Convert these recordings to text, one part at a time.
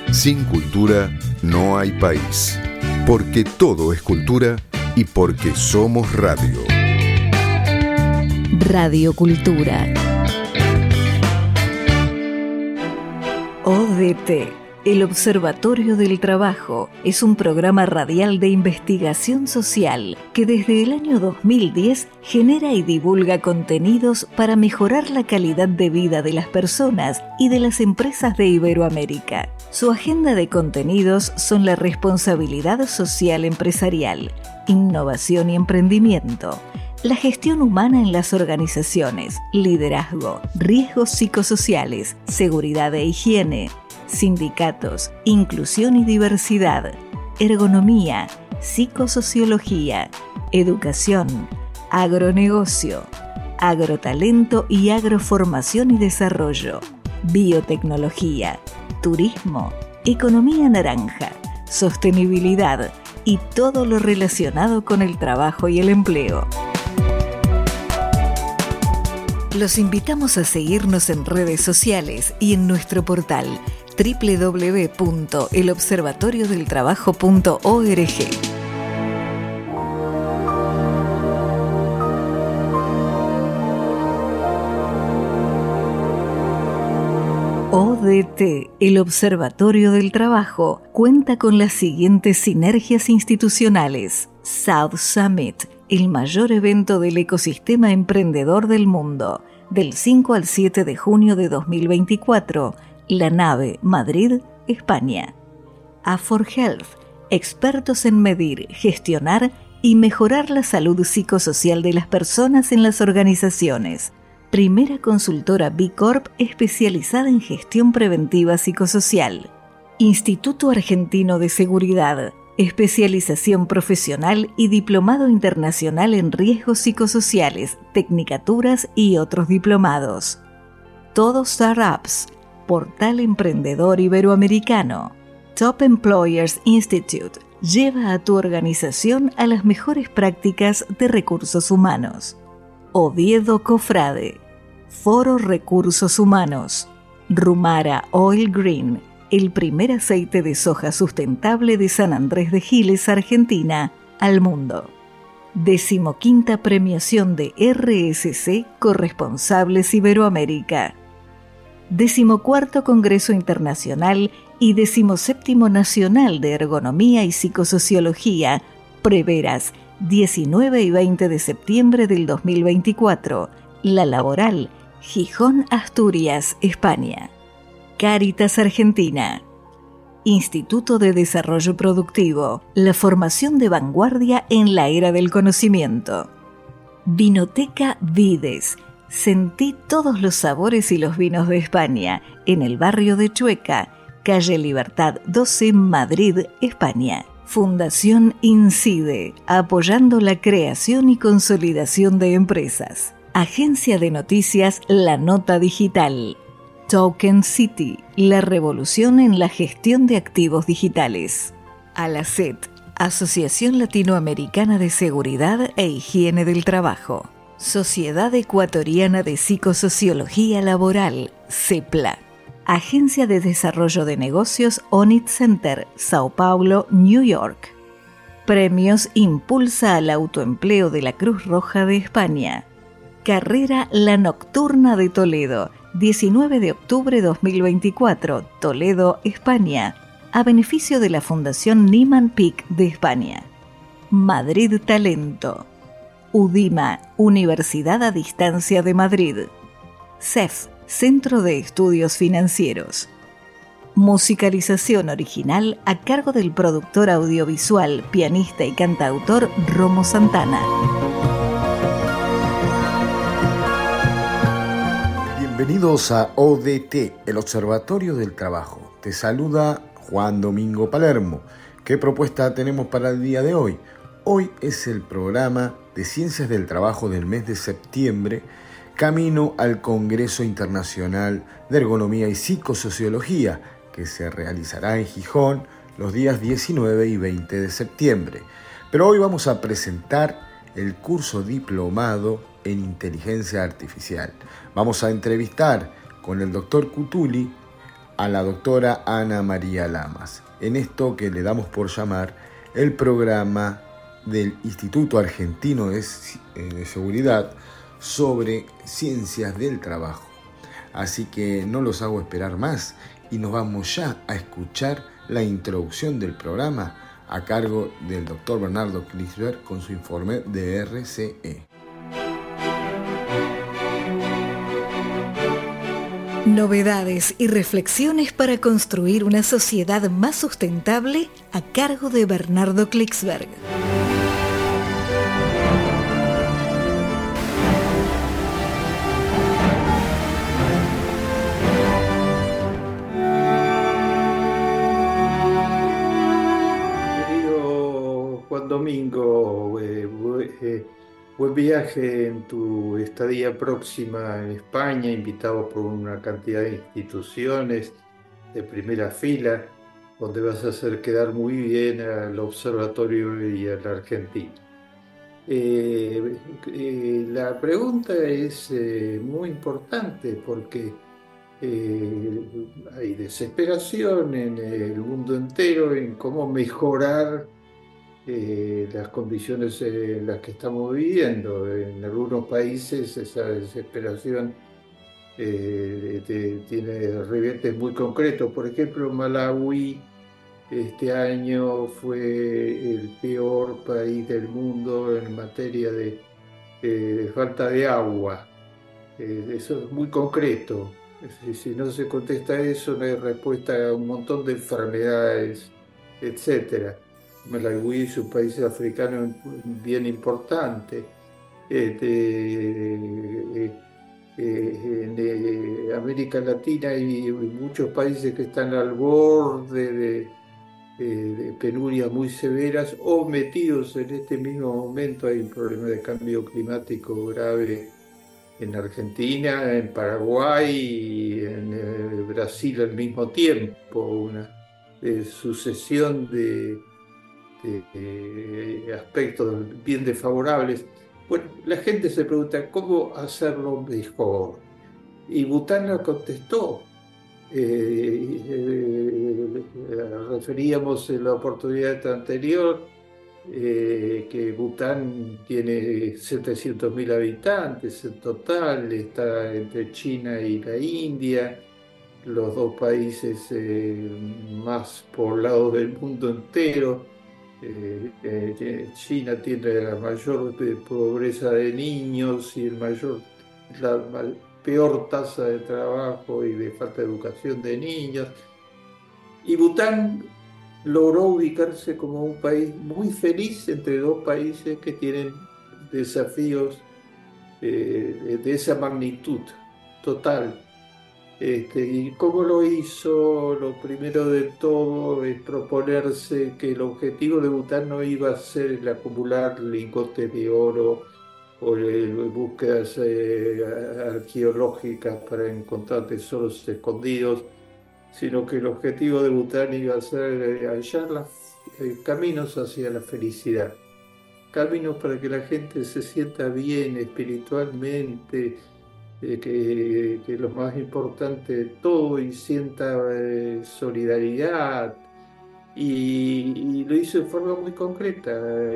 Sin cultura no hay país, porque todo es cultura y porque somos radio. Radio Cultura. ODT, el Observatorio del Trabajo, es un programa radial de investigación social que desde el año 2010 genera y divulga contenidos para mejorar la calidad de vida de las personas y de las empresas de Iberoamérica. Su agenda de contenidos son la responsabilidad social empresarial, innovación y emprendimiento, la gestión humana en las organizaciones, liderazgo, riesgos psicosociales, seguridad e higiene, sindicatos, inclusión y diversidad, ergonomía, psicosociología, educación, agronegocio, agrotalento y agroformación y desarrollo, biotecnología, turismo, economía naranja, sostenibilidad y todo lo relacionado con el trabajo y el empleo. Los invitamos a seguirnos en redes sociales y en nuestro portal www.elobservatoriodeltrabajo.org. ODT, el Observatorio del Trabajo, cuenta con las siguientes sinergias institucionales: South Summit, el mayor evento del ecosistema emprendedor del mundo, del 5 al 7 de junio de 2024, La Nave, Madrid, España. A4Health, expertos en medir, gestionar y mejorar la salud psicosocial de las personas en las organizaciones. Primera consultora B Corp especializada en gestión preventiva psicosocial. Instituto Argentino de Seguridad, especialización profesional y diplomado internacional en riesgos psicosociales, tecnicaturas y otros diplomados. Todo Startups, portal emprendedor iberoamericano. Top Employers Institute lleva a tu organización a las mejores prácticas de recursos humanos. Oviedo Cofrade, Foro Recursos Humanos. Rumara Oil Green, el primer aceite de soja sustentable de San Andrés de Giles, Argentina, al mundo. 15ª premiación de RSC Corresponsables Iberoamérica. 14º Congreso Internacional y 17º Nacional de Ergonomía y Psicosociología, Preveras, 19 y 20 de septiembre del 2024. La Laboral, Gijón, Asturias, España. Cáritas Argentina. Instituto de Desarrollo Productivo, la formación de vanguardia en la era del conocimiento. Vinoteca Vides. Sentí todos los sabores y los vinos de España, en el barrio de Chueca, calle Libertad 12, Madrid, España. Fundación Incide, apoyando la creación y consolidación de empresas. Agencia de noticias La Nota Digital. Token City, la revolución en la gestión de activos digitales. Alacet, Asociación Latinoamericana de Seguridad e Higiene del Trabajo. Sociedad Ecuatoriana de Psicosociología Laboral, CEPLA. Agencia de Desarrollo de Negocios Onit Center, Sao Paulo, New York. Premios Impulsa al Autoempleo de la Cruz Roja de España. Carrera La Nocturna de Toledo, 19 de octubre 2024, Toledo, España, a beneficio de la Fundación Nieman Pick de España. Madrid Talento. UDIMA, Universidad a Distancia de Madrid. CEF, Centro de Estudios Financieros. Musicalización original a cargo del productor audiovisual, pianista y cantautor Romo Santana. Bienvenidos a ODT, el Observatorio del Trabajo. Te saluda Juan Domingo Palermo. ¿Qué propuesta tenemos para el día de hoy? Hoy es el programa de Ciencias del Trabajo del mes de septiembre, camino al Congreso Internacional de Ergonomía y Psicosociología, que se realizará en Gijón los días 19 y 20 de septiembre. Pero hoy vamos a presentar el curso diplomado en Inteligencia Artificial. Vamos a entrevistar con el doctor Cutuli a la doctora Ana María Lamas, en esto que le damos por llamar el programa del Instituto Argentino de Seguridad sobre ciencias del trabajo. Así que no los hago esperar más y nos vamos ya a escuchar la introducción del programa a cargo del doctor Bernardo Klicksberg con su informe de RCE. Novedades y reflexiones para construir una sociedad más sustentable a cargo de Bernardo Klicksberg. Querido Juan Domingo, buen viaje en tu estadía próxima en España, invitado por una cantidad de instituciones de primera fila, donde vas a hacer quedar muy bien al observatorio y a la Argentina. La pregunta es muy importante porque hay desesperación en el mundo entero en cómo mejorar las condiciones en las que estamos viviendo. En algunos países esa desesperación tiene ribetes muy concretos. Por ejemplo, Malawi este año fue el peor país del mundo en materia de falta de agua. Eso es muy concreto. Si no se contesta eso, no hay respuesta a un montón de enfermedades, etc. Malawi es un país africano bien importante. En América Latina hay muchos países que están al borde de penurias muy severas o metidos en este mismo momento. Hay un problema de cambio climático grave en Argentina, en Paraguay y en Brasil al mismo tiempo, una sucesión de aspectos bien desfavorables. Bueno, la gente se pregunta cómo hacerlo mejor. Y Bután nos contestó. Referíamos en la oportunidad anterior que Bután tiene 700.000 habitantes en total, está entre China y la India, los dos países más poblados del mundo entero. China tiene la mayor pobreza de niños y la peor tasa de trabajo y de falta de educación de niños. Y Bután logró ubicarse como un país muy feliz entre dos países que tienen desafíos de esa magnitud total. ¿Y cómo lo hizo? Lo primero de todo es proponerse que el objetivo de Bután no iba a ser el acumular lingotes de oro o búsquedas arqueológicas para encontrar tesoros escondidos, sino que el objetivo de Bután iba a ser hallar caminos hacia la felicidad, caminos para que la gente se sienta bien espiritualmente, que lo más importante de todo, y sienta solidaridad, y lo hizo de forma muy concreta.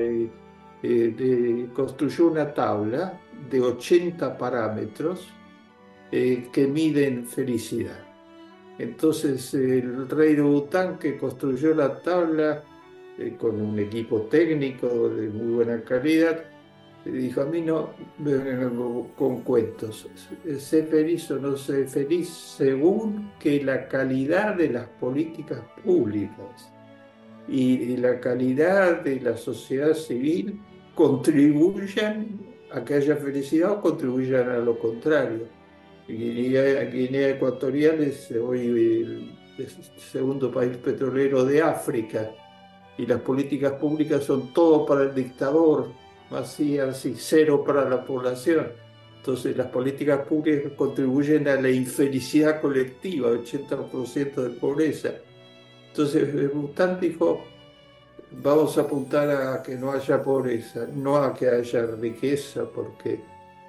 Construyó una tabla de 80 parámetros que miden felicidad. Entonces el rey de Bután, que construyó la tabla con un equipo técnico de muy buena calidad, dijo: a mí no me vengan con cuentos, sé feliz o no sé feliz según que la calidad de las políticas públicas y la calidad de la sociedad civil contribuyan a que haya felicidad o contribuyan a lo contrario. Guinea Ecuatorial es hoy el segundo país petrolero de África, y las políticas públicas son todo para el dictador, vacías y cero para la población. Entonces las políticas públicas contribuyen a la infelicidad colectiva, 80% de pobreza. Entonces Bután dijo: vamos a apuntar a que no haya pobreza, no a que haya riqueza, porque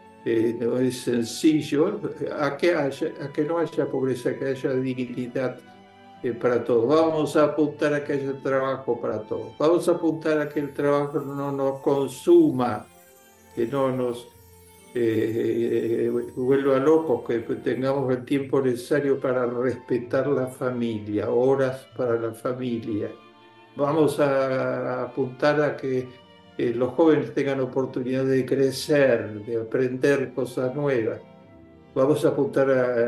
no es sencillo, a que no haya pobreza, que haya dignidad para todos. Vamos a apuntar a que haya trabajo para todos. Vamos a apuntar a que el trabajo no nos consuma, que no nos vuelva locos, que tengamos el tiempo necesario para respetar la familia, horas para la familia. Vamos a apuntar a que los jóvenes tengan oportunidad de crecer, de aprender cosas nuevas. Vamos a apuntar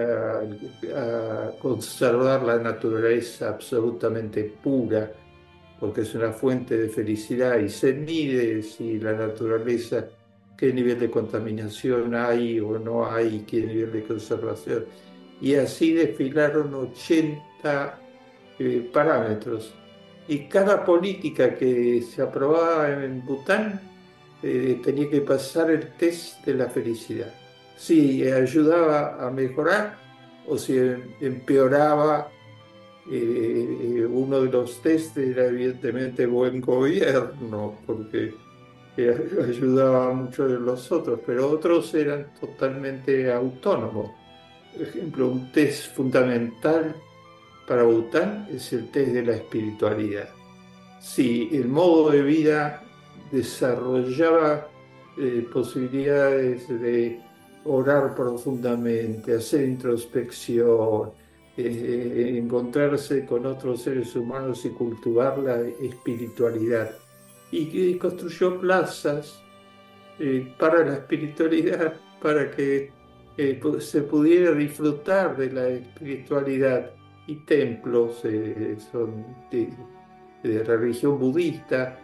a conservar la naturaleza absolutamente pura, porque es una fuente de felicidad y se mide si la naturaleza, qué nivel de contaminación hay o no hay, qué nivel de conservación. Y así desfilaron 80 parámetros. Y cada política que se aprobaba en Bután tenía que pasar el test de la felicidad. Si ayudaba a mejorar o si empeoraba. Uno de los test era evidentemente buen gobierno, porque ayudaba a muchos de los otros, pero otros eran totalmente autónomos. Por ejemplo, un test fundamental para Bután es el test de la espiritualidad. Si el modo de vida desarrollaba posibilidades de orar profundamente, hacer introspección, encontrarse con otros seres humanos y cultivar la espiritualidad. Y que construyó plazas para la espiritualidad, para que se pudiera disfrutar de la espiritualidad, y templos son de religión budista,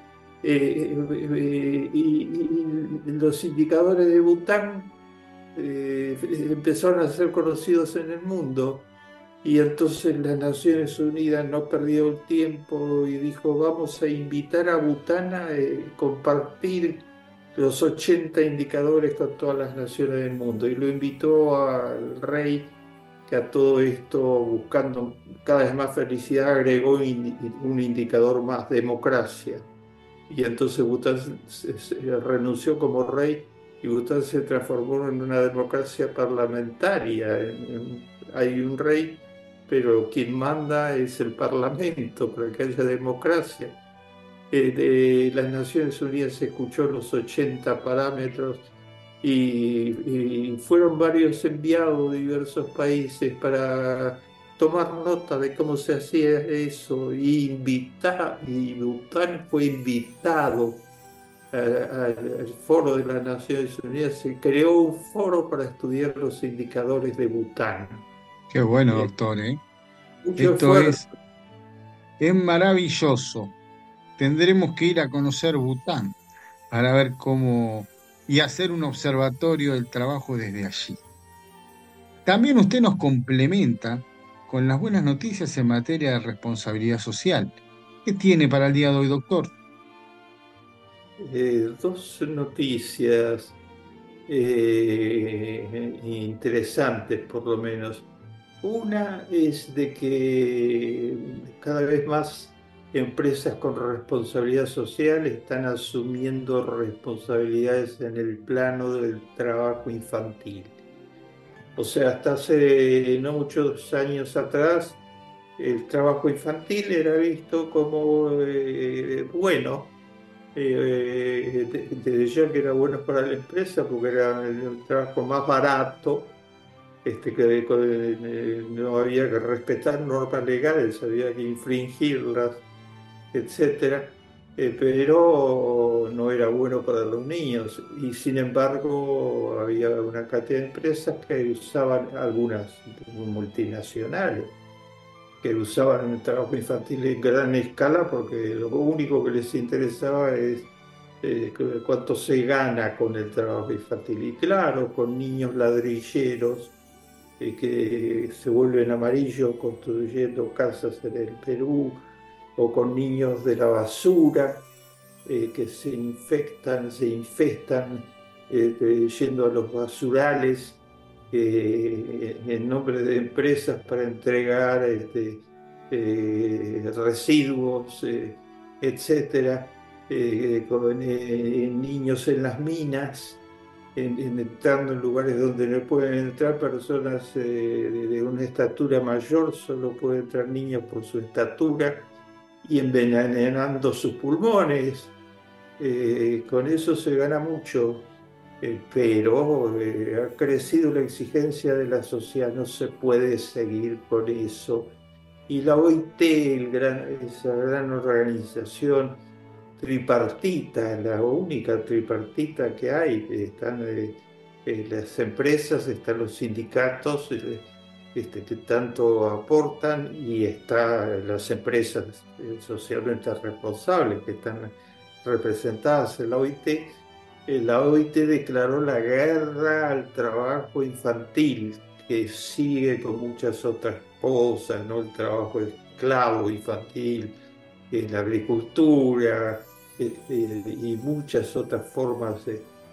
y los indicadores de Bután empezaron a ser conocidos en el mundo, y entonces las Naciones Unidas no perdió el tiempo y dijo: vamos a invitar a Bután a compartir los 80 indicadores con todas las naciones del mundo, y lo invitó al rey, que a todo esto, buscando cada vez más felicidad, agregó un indicador más: democracia. Y entonces Bután renunció como rey, y Bután se transformó en una democracia parlamentaria. Hay un rey, pero quien manda es el parlamento, para que haya democracia. De las Naciones Unidas se escuchó los 80 parámetros, y fueron varios enviados de diversos países para tomar nota de cómo se hacía eso, y Bután fue invitado al foro de las Naciones Unidas. Se creó un foro para estudiar los indicadores de Bután. Qué bueno, doctor, ¿eh? Mucho Esto esfuerzo. es maravilloso. Tendremos que ir a conocer Bután para ver cómo y hacer un observatorio del trabajo desde allí. También usted nos complementa con las buenas noticias en materia de responsabilidad social. ¿Qué tiene para el día de hoy, doctor? Dos noticias interesantes, por lo menos. Una es de que cada vez más empresas con responsabilidad social están asumiendo responsabilidades en el plano del trabajo infantil. O sea, hasta hace no muchos años atrás, el trabajo infantil era visto como bueno. Desde ya que era bueno para la empresa, porque era el trabajo más barato, que no había que respetar normas legales, había que infringirlas, etcétera. Pero no era bueno para los niños, y sin embargo había una cantidad de empresas que usaban, algunas multinacionales, que usaban el trabajo infantil en gran escala, porque lo único que les interesaba es cuánto se gana con el trabajo infantil. Y claro, con niños ladrilleros que se vuelven amarillos construyendo casas en el Perú, o con niños de la basura que se infestan yendo a los basurales en nombre de empresas para entregar residuos, etcétera, con niños en las minas, entrando en lugares donde no pueden entrar personas de una estatura mayor, solo pueden entrar niños por su estatura y envenenando sus pulmones. Con eso se gana mucho, pero ha crecido la exigencia de la sociedad, no se puede seguir con eso. Y la OIT, esa gran organización tripartita, la única tripartita que hay, están las empresas, están los sindicatos que tanto aportan y están las empresas socialmente responsables que están representadas en la OIT. La OIT declaró la guerra al trabajo infantil, que sigue con muchas otras cosas, ¿no? El trabajo esclavo infantil, la agricultura, y muchas otras formas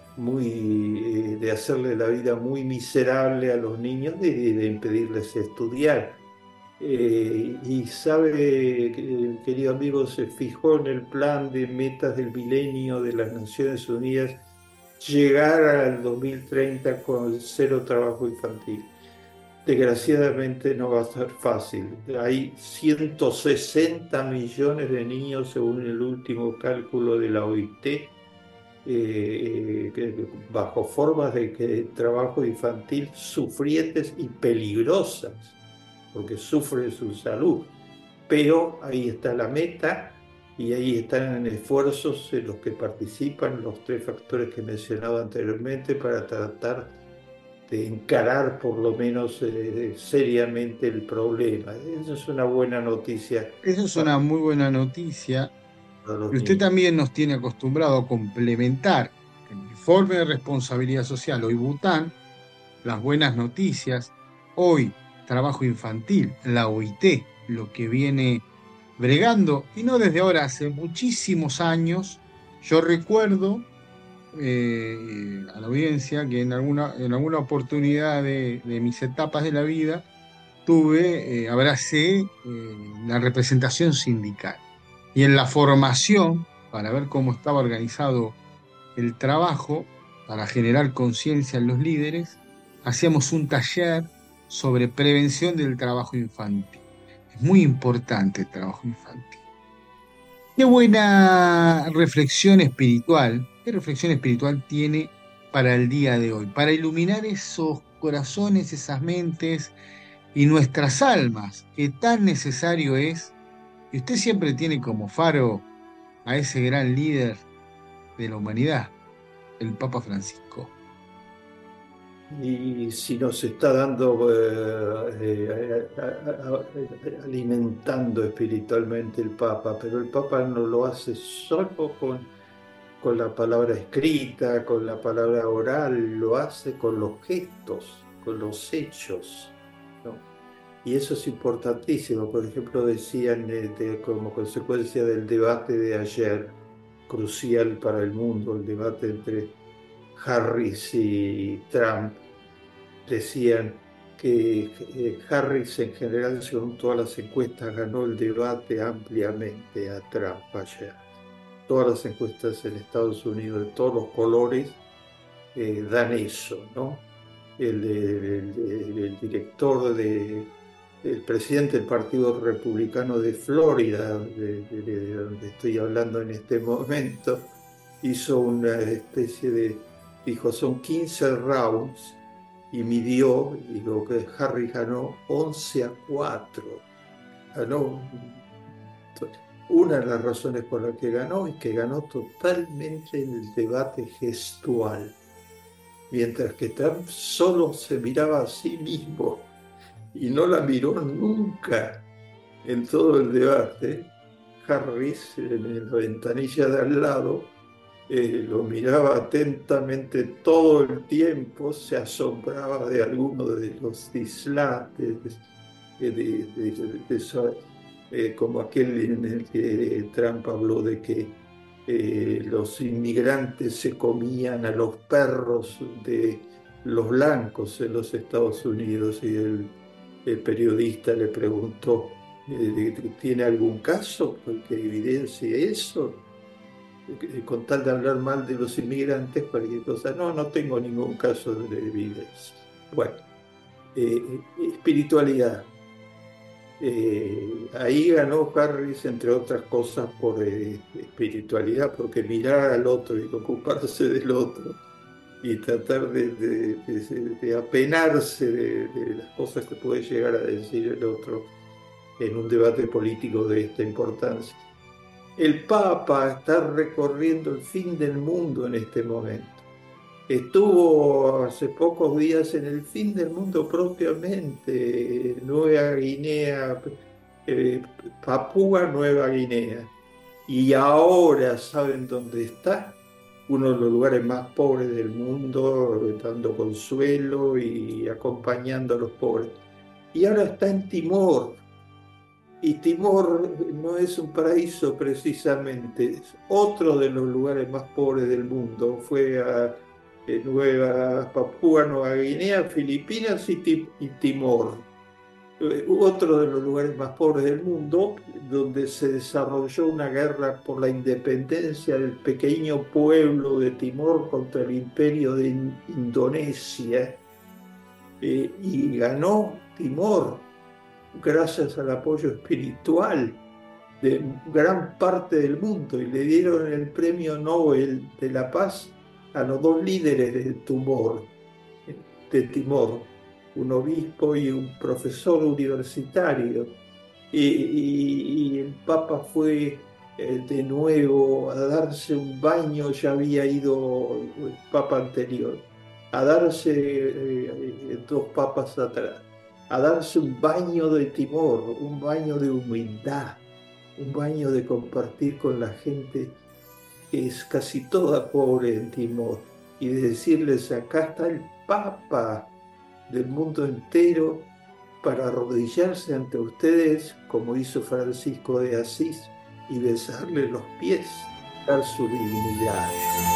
de hacerle la vida muy miserable a los niños, de impedirles estudiar. Y sabe, querido amigo, se fijó en el plan de metas del milenio de las Naciones Unidas llegar al 2030 con cero trabajo infantil. Desgraciadamente no va a ser fácil. Hay 160 millones de niños, según el último cálculo de la OIT, bajo formas de trabajo infantil sufrientes y peligrosas, porque sufren su salud. Pero ahí está la meta y ahí están en esfuerzos en los que participan los tres factores que he mencionado anteriormente para tratar de encarar por lo menos seriamente el problema. Eso es una buena noticia Eso es una muy buena noticia. para los Y usted niños. también nos tiene acostumbrado a complementar el informe de responsabilidad social, hoy Bután, las buenas noticias, hoy trabajo infantil, la OIT, lo que viene bregando, y no desde ahora, hace muchísimos años. Yo recuerdo a la audiencia que en alguna oportunidad de mis etapas de la vida abracé la representación sindical. Y en la formación, para ver cómo estaba organizado el trabajo, para generar conciencia en los líderes, hacíamos un taller sobre prevención del trabajo infantil. Es muy importante el trabajo infantil. Qué buena reflexión espiritual. ¿Qué reflexión espiritual tiene para el día de hoy? Para iluminar esos corazones, esas mentes y nuestras almas, que tan necesario es. Y usted siempre tiene como faro a ese gran líder de la humanidad, el Papa Francisco. Y si nos está dando, alimentando espiritualmente el Papa, pero el Papa no lo hace solo con la palabra escrita, con la palabra oral, lo hace con los gestos, con los hechos, ¿no? Y eso es importantísimo. Por ejemplo, decían como consecuencia del debate de ayer, crucial para el mundo, el debate entre Harris y Trump, decían que Harris en general, según todas las encuestas, ganó el debate ampliamente a Trump ayer. Todas las encuestas en Estados Unidos de todos los colores dan eso, ¿no? El director el presidente del Partido Republicano de Florida, de donde estoy hablando en este momento, hizo una especie dijo, son 15 rounds, y midió, y digo que Harris ganó 11-4. Ganó. Una de las razones por las que ganó es que ganó totalmente en el debate gestual, mientras que Trump solo se miraba a sí mismo y no la miró nunca en todo el debate. Harris, en la ventanilla de al lado, lo miraba atentamente todo el tiempo, se asombraba de alguno de los dislates, como aquel en el que Trump habló de que los inmigrantes se comían a los perros de los blancos en los Estados Unidos, y el periodista le preguntó, ¿tiene algún caso que evidencie eso? con tal de hablar mal de los inmigrantes, cualquier cosa. No tengo ningún caso de evidencia. Bueno, espiritualidad. Ahí ganó Harris, entre otras cosas, por espiritualidad, porque mirar al otro y ocuparse del otro y tratar de apenarse de las cosas que puede llegar a decir el otro en un debate político de esta importancia. El Papa está recorriendo el fin del mundo en este momento. Estuvo hace pocos días en el fin del mundo propiamente, Nueva Guinea, Papúa Nueva Guinea. Y ahora, ¿saben dónde está? Uno de los lugares más pobres del mundo, dando consuelo y acompañando a los pobres. Y ahora está en Timor. Y Timor no es un paraíso precisamente, es otro de los lugares más pobres del mundo. Fue a Papúa Nueva Guinea, Filipinas y Timor. Otro de los lugares más pobres del mundo, donde se desarrolló una guerra por la independencia del pequeño pueblo de Timor contra el imperio de Indonesia. Y ganó Timor gracias al apoyo espiritual de gran parte del mundo, y le dieron el premio Nobel de la Paz a los dos líderes de Timor, un obispo y un profesor universitario. Y el Papa fue de nuevo a darse un baño, ya había ido el Papa anterior, a darse 2 papas atrás, a darse un baño de Timor, un baño de humildad, un baño de compartir con la gente que es casi toda pobre en Timor, y de decirles: acá está el Papa del mundo entero para arrodillarse ante ustedes, como hizo Francisco de Asís, y besarle los pies, dar su dignidad.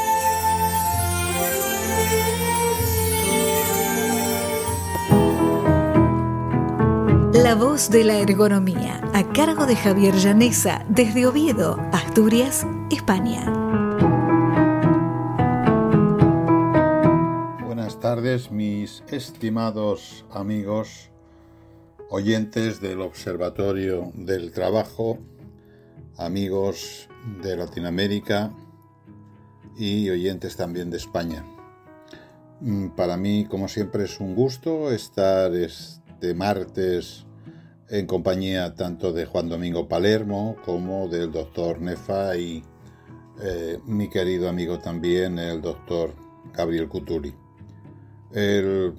La voz de la ergonomía, a cargo de Javier Llaneza, desde Oviedo, Asturias, España. Buenas tardes, mis estimados amigos, oyentes del Observatorio del Trabajo, amigos de Latinoamérica y oyentes también de España. Para mí, como siempre, es un gusto estar este martes en compañía tanto de Juan Domingo Palermo como del doctor Nefa y mi querido amigo también, el doctor Gabriel Cutuli. El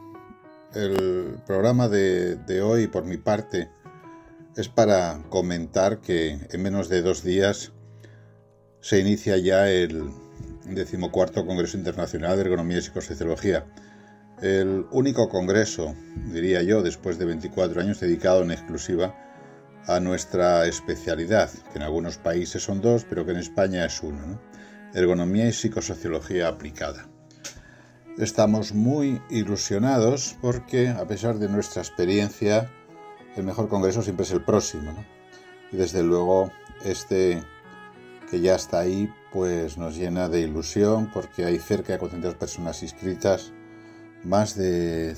programa de hoy, por mi parte, es para comentar que en menos de 2 días se inicia ya el 14º Congreso Internacional de Ergonomía y Psicosociología. El único congreso, diría yo, después de 24 años dedicado en exclusiva a nuestra especialidad, que en algunos países son 2, pero que en España es 1, ¿no? Ergonomía y psicosociología aplicada. Estamos muy ilusionados porque, a pesar de nuestra experiencia, el mejor congreso siempre es el próximo, ¿no? Y desde luego este que ya está ahí, pues nos llena de ilusión porque hay cerca de 400 personas inscritas, más de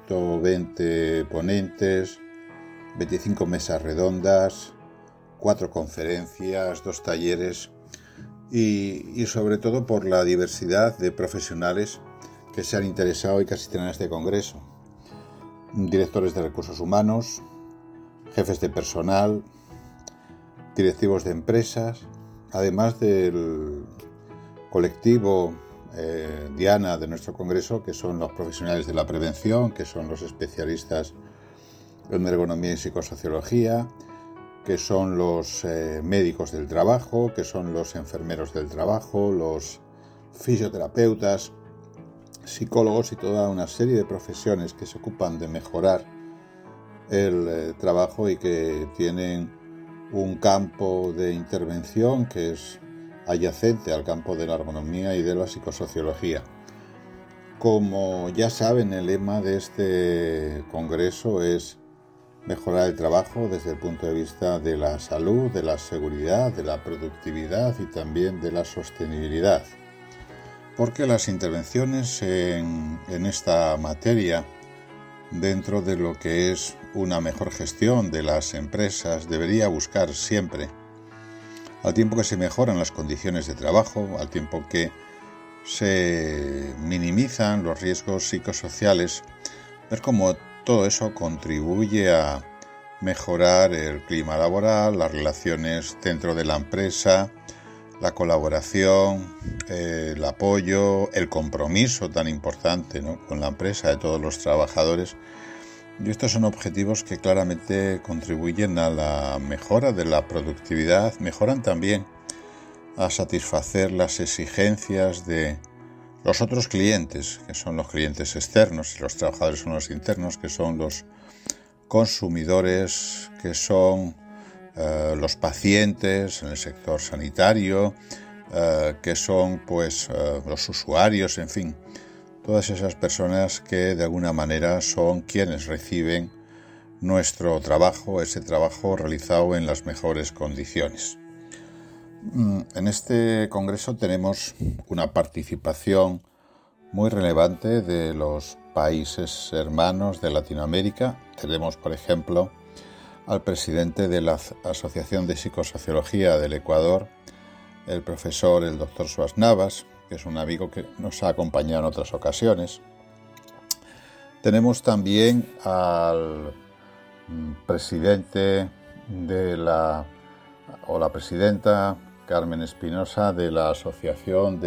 120 ponentes, 25 mesas redondas, 4 conferencias, 2 talleres y sobre todo por la diversidad de profesionales que se han interesado y que asisten a este congreso. Directores de recursos humanos, jefes de personal, directivos de empresas, además del colectivo diana de nuestro congreso, que son los profesionales de la prevención, que son los especialistas en ergonomía y psicosociología, que son los médicos del trabajo, que son los enfermeros del trabajo, los fisioterapeutas, psicólogos y toda una serie de profesiones que se ocupan de mejorar el trabajo y que tienen un campo de intervención que es adyacente al campo de la ergonomía y de la psicosociología. Como ya saben, el lema de este congreso es mejorar el trabajo desde el punto de vista de la salud, de la seguridad, de la productividad y también de la sostenibilidad. Porque las intervenciones en esta materia, dentro de lo que es una mejor gestión de las empresas, debería buscar siempre, al tiempo que se mejoran las condiciones de trabajo, al tiempo que se minimizan los riesgos psicosociales, ver cómo todo eso contribuye a mejorar el clima laboral, las relaciones dentro de la empresa, la colaboración, el apoyo, el compromiso tan importante, ¿no?, con la empresa de todos los trabajadores. Y estos son objetivos que claramente contribuyen a la mejora de la productividad, mejoran también a satisfacer las exigencias de los otros clientes, que son los clientes externos, y los trabajadores son los internos, que son los consumidores, que son los pacientes en el sector sanitario, que son pues los usuarios, en fin, todas esas personas que de alguna manera son quienes reciben nuestro trabajo, ese trabajo realizado en las mejores condiciones. En este congreso tenemos una participación muy relevante de los países hermanos de Latinoamérica. Tenemos, por ejemplo, al presidente de la Asociación de Psicosociología del Ecuador, el profesor, el doctor Suas Navas, que es un amigo que nos ha acompañado en otras ocasiones. Tenemos también al presidente la presidenta Carmen Espinosa de la Asociación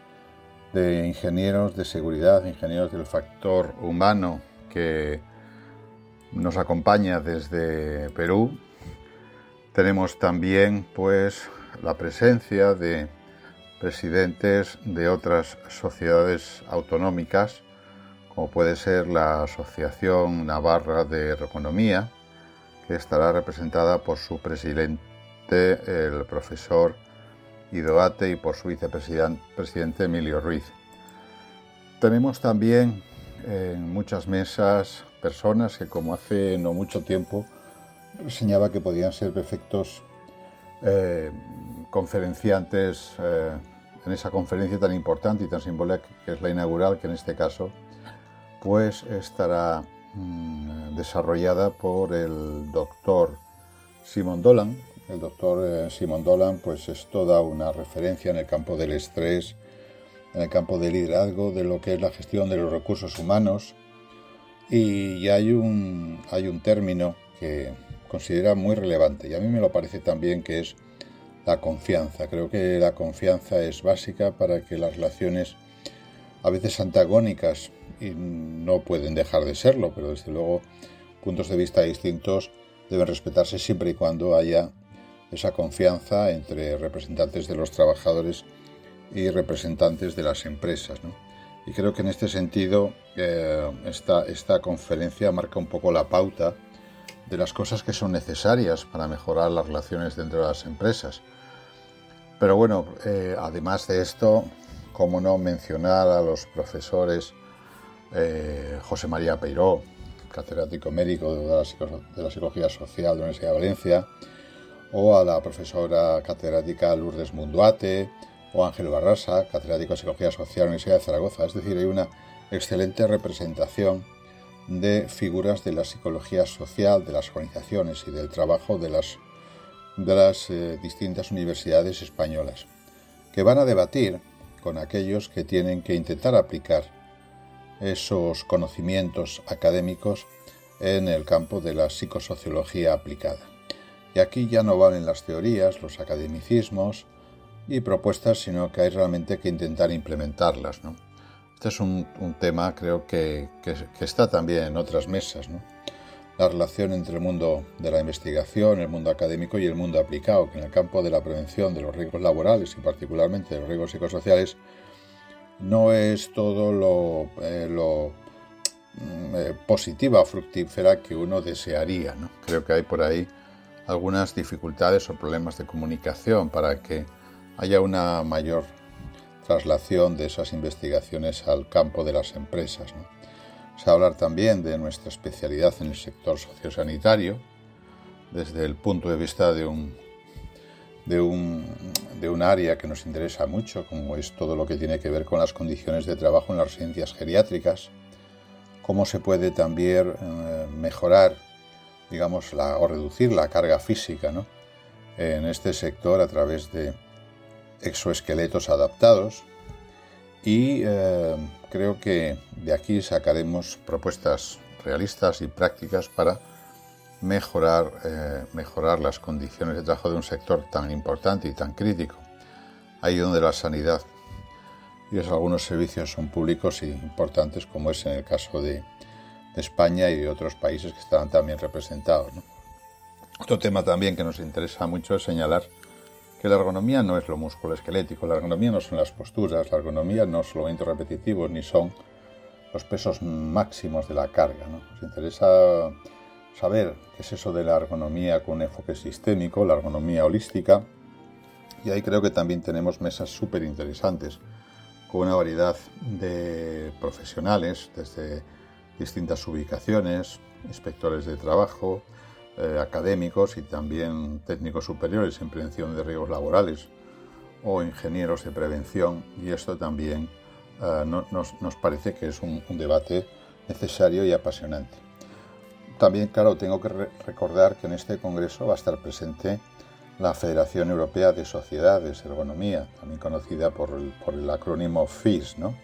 de Ingenieros de Seguridad, Ingenieros del Factor Humano, que nos acompaña desde Perú. Tenemos también pues la presencia de presidentes de otras sociedades autonómicas, como puede ser la Asociación Navarra de Economía, que estará representada por su presidente, el profesor Idoate, y por su vicepresidente Emilio Ruiz. Tenemos también en muchas mesas personas que, como hace no mucho tiempo reseñaba, que podían ser perfectos conferenciantes en esa conferencia tan importante y tan simbólica que es la inaugural, que en este caso pues estará desarrollada por el doctor Simon Dolan. El doctor Simon Dolan pues es toda una referencia en el campo del estrés, en el campo del liderazgo, de lo que es la gestión de los recursos humanos, y hay un término que considera muy relevante, y a mí me lo parece también, que es la confianza. Creo que la confianza es básica para que las relaciones, a veces antagónicas, y no pueden dejar de serlo, pero desde luego puntos de vista distintos deben respetarse siempre y cuando haya esa confianza entre representantes de los trabajadores y representantes de las empresas, ¿no? Y creo que en este sentido esta conferencia marca un poco la pauta de las cosas que son necesarias para mejorar las relaciones dentro de las empresas. Pero bueno, además de esto, cómo no mencionar a los profesores José María Peiró, catedrático médico de la Psicología Social de la Universidad de Valencia, o a la profesora catedrática Lourdes Munduate, o Ángel Barrasa, catedrático de Psicología Social de la Universidad de Zaragoza. Es decir, hay una excelente representación de figuras de la psicología social, de las organizaciones y del trabajo de las distintas universidades españolas, que van a debatir con aquellos que tienen que intentar aplicar esos conocimientos académicos en el campo de la psicosociología aplicada. Y aquí ya no valen las teorías, los academicismos y propuestas, sino que hay realmente que intentar implementarlas, ¿no? Este es un tema, creo que está también en otras mesas, ¿no? La relación entre el mundo de la investigación, el mundo académico y el mundo aplicado, que en el campo de la prevención de los riesgos laborales y particularmente de los riesgos psicosociales no es todo lo positiva o fructífera que uno desearía, ¿no? Creo que hay por ahí algunas dificultades o problemas de comunicación para que haya una mayor traslación de esas investigaciones al campo de las empresas, ¿no? Se va a hablar también de nuestra especialidad en el sector sociosanitario, desde el punto de vista de un área que nos interesa mucho, como es todo lo que tiene que ver con las condiciones de trabajo en las residencias geriátricas, cómo se puede también mejorar, digamos, o reducir la carga física, ¿no?, en este sector a través de exoesqueletos adaptados, y creo que de aquí sacaremos propuestas realistas y prácticas para mejorar las condiciones de trabajo de un sector tan importante y tan crítico, ahí donde la sanidad y algunos servicios son públicos y importantes, como es en el caso de España y de otros países que están también representados, ¿no? Otro tema también que nos interesa mucho es señalar que la ergonomía no es lo musculoesquelético, la ergonomía no son las posturas, la ergonomía no son los movimientos repetitivos, ni son los pesos máximos de la carga, ¿no? Nos interesa saber qué es eso de la ergonomía con un enfoque sistémico, la ergonomía holística, y ahí creo que también tenemos mesas súper interesantes con una variedad de profesionales desde distintas ubicaciones, inspectores de trabajo, académicos y también técnicos superiores en prevención de riesgos laborales o ingenieros de prevención, y esto también nos parece que es un debate necesario y apasionante. También, claro, tengo que recordar que en este congreso va a estar presente la Federación Europea de Sociedades de Ergonomía, también conocida por el acrónimo FIS, ¿no?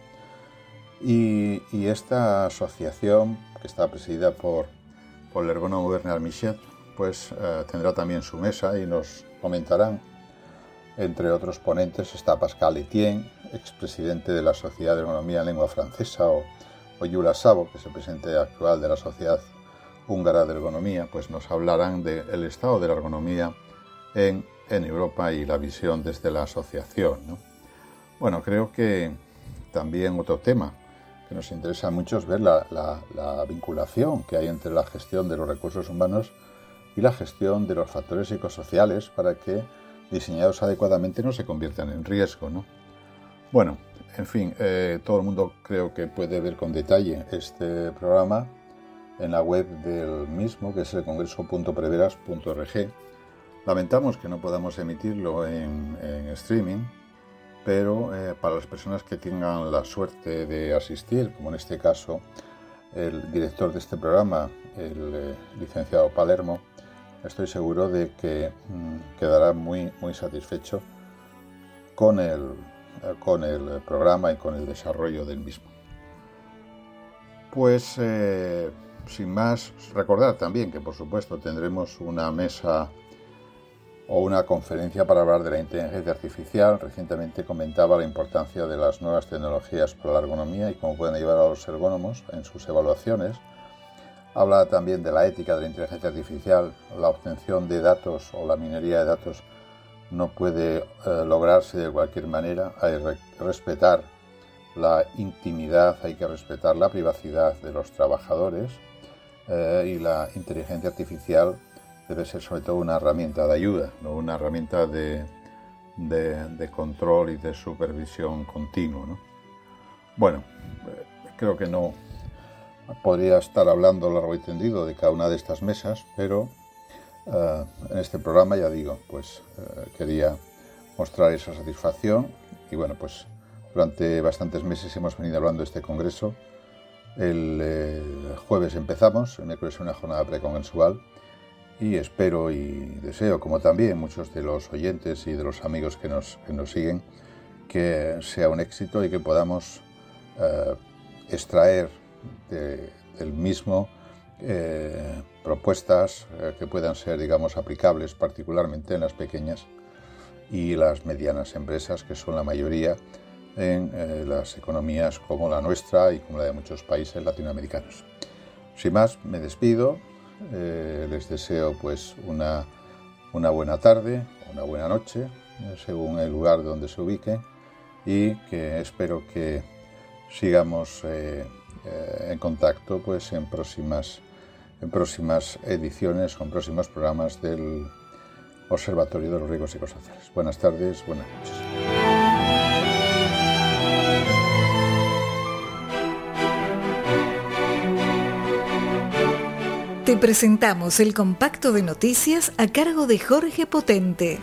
Y esta asociación, que está presidida por el ergónomo Bernard Michet, pues tendrá también su mesa y nos comentarán, entre otros ponentes, está Pascal Etienne, expresidente de la Sociedad de Ergonomía en Lengua Francesa, o Gyula Szabo, que es el presidente actual de la Sociedad Húngara de Ergonomía, pues nos hablarán del estado de la ergonomía en Europa y la visión desde la asociación, ¿no? Bueno, creo que también otro tema que nos interesa mucho es ver la vinculación que hay entre la gestión de los recursos humanos y la gestión de los factores psicosociales para que, diseñados adecuadamente, no se conviertan en riesgo, ¿no? Bueno, en fin, todo el mundo creo que puede ver con detalle este programa en la web del mismo, que es el congreso.preveras.org. Lamentamos que no podamos emitirlo en streaming, pero para las personas que tengan la suerte de asistir, como en este caso el director de este programa, el licenciado Palermo, estoy seguro de que quedará muy, muy satisfecho con el programa y con el desarrollo del mismo. Pues sin más, recordar también que por supuesto tendremos una mesa o una conferencia para hablar de la inteligencia artificial. Recientemente comentaba la importancia de las nuevas tecnologías para la ergonomía y cómo pueden ayudar a los ergónomos en sus evaluaciones. Habla también de la ética de la inteligencia artificial. La obtención de datos o la minería de datos no puede lograrse de cualquier manera. Hay que respetar la intimidad, hay que respetar la privacidad de los trabajadores, y la inteligencia artificial debe ser sobre todo una herramienta de ayuda, no una herramienta de control y de supervisión continuo, ¿no? Bueno, creo que no podría estar hablando largo y tendido de cada una de estas mesas, pero en este programa, ya digo, pues quería mostrar esa satisfacción. Y bueno, pues durante bastantes meses hemos venido hablando de este congreso. El jueves empezamos, el miércoles una jornada precongresual, y espero y deseo, como también muchos de los oyentes y de los amigos que nos siguen, que sea un éxito y que podamos extraer del mismo propuestas que puedan ser, digamos, aplicables particularmente en las pequeñas y las medianas empresas, que son la mayoría en las economías como la nuestra y como la de muchos países latinoamericanos. Sin más, me despido. Les deseo pues una buena tarde, una buena noche, según el lugar donde se ubique, y que espero que sigamos en contacto pues en próximas ediciones o en próximos programas del Observatorio de los Riesgos Psicosociales. Buenas tardes, buenas noches. Te presentamos el compacto de noticias a cargo de Jorge Potente.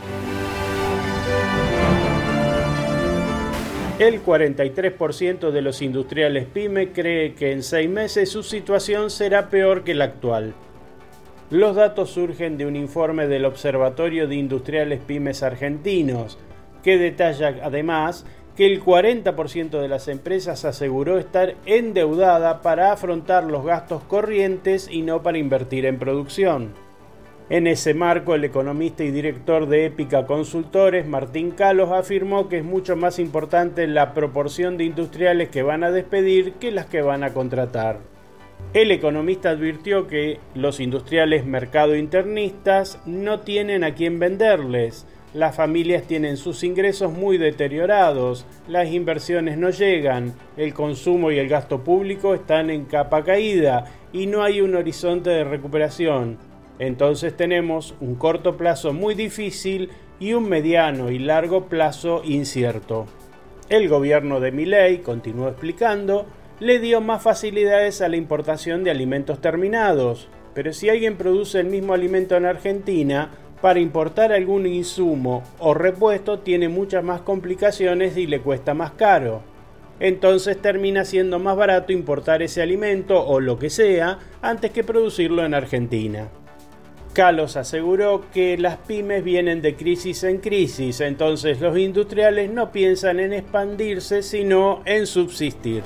El 43% de los industriales PYME cree que en 6 meses su situación será peor que la actual. Los datos surgen de un informe del Observatorio de Industriales Pymes Argentinos, que detalla además que el 40% de las empresas aseguró estar endeudada para afrontar los gastos corrientes y no para invertir en producción. En ese marco, el economista y director de Épica Consultores, Martín Calos, afirmó que es mucho más importante la proporción de industriales que van a despedir que las que van a contratar. El economista advirtió que los industriales mercado internistas no tienen a quién venderles. Las familias tienen sus ingresos muy deteriorados, las inversiones no llegan, el consumo y el gasto público están en capa caída y no hay un horizonte de recuperación. Entonces tenemos un corto plazo muy difícil y un mediano y largo plazo incierto. El gobierno de Milei, continuó explicando, le dio más facilidades a la importación de alimentos terminados, pero si alguien produce el mismo alimento en Argentina, para importar algún insumo o repuesto tiene muchas más complicaciones y le cuesta más caro. Entonces termina siendo más barato importar ese alimento o lo que sea antes que producirlo en Argentina. Calos aseguró que las pymes vienen de crisis en crisis, entonces los industriales no piensan en expandirse sino en subsistir.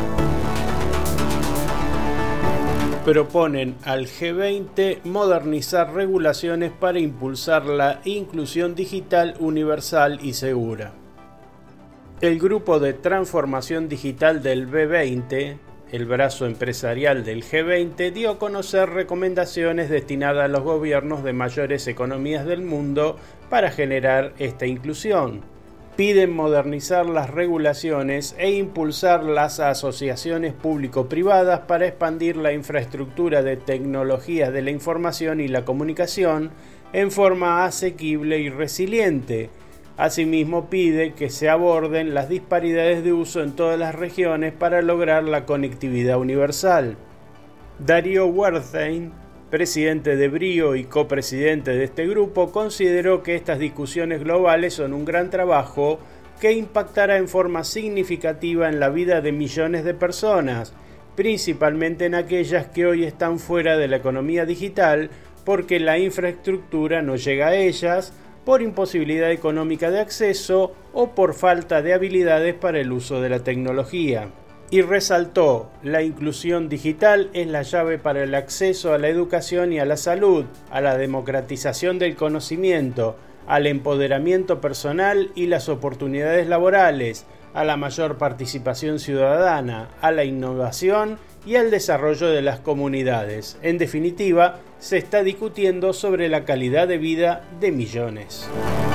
Proponen al G20 modernizar regulaciones para impulsar la inclusión digital universal y segura. El grupo de transformación digital del B20, el brazo empresarial del G20, dio a conocer recomendaciones destinadas a los gobiernos de mayores economías del mundo para generar esta inclusión. Piden modernizar las regulaciones e impulsar las asociaciones público-privadas para expandir la infraestructura de tecnologías de la información y la comunicación en forma asequible y resiliente. Asimismo, pide que se aborden las disparidades de uso en todas las regiones para lograr la conectividad universal. Darío Wertheim, presidente de Brio y copresidente de este grupo, consideró que estas discusiones globales son un gran trabajo que impactará en forma significativa en la vida de millones de personas, principalmente en aquellas que hoy están fuera de la economía digital porque la infraestructura no llega a ellas, por imposibilidad económica de acceso o por falta de habilidades para el uso de la tecnología. Y resaltó, la inclusión digital es la llave para el acceso a la educación y a la salud, a la democratización del conocimiento, al empoderamiento personal y las oportunidades laborales, a la mayor participación ciudadana, a la innovación y al desarrollo de las comunidades. En definitiva, se está discutiendo sobre la calidad de vida de millones.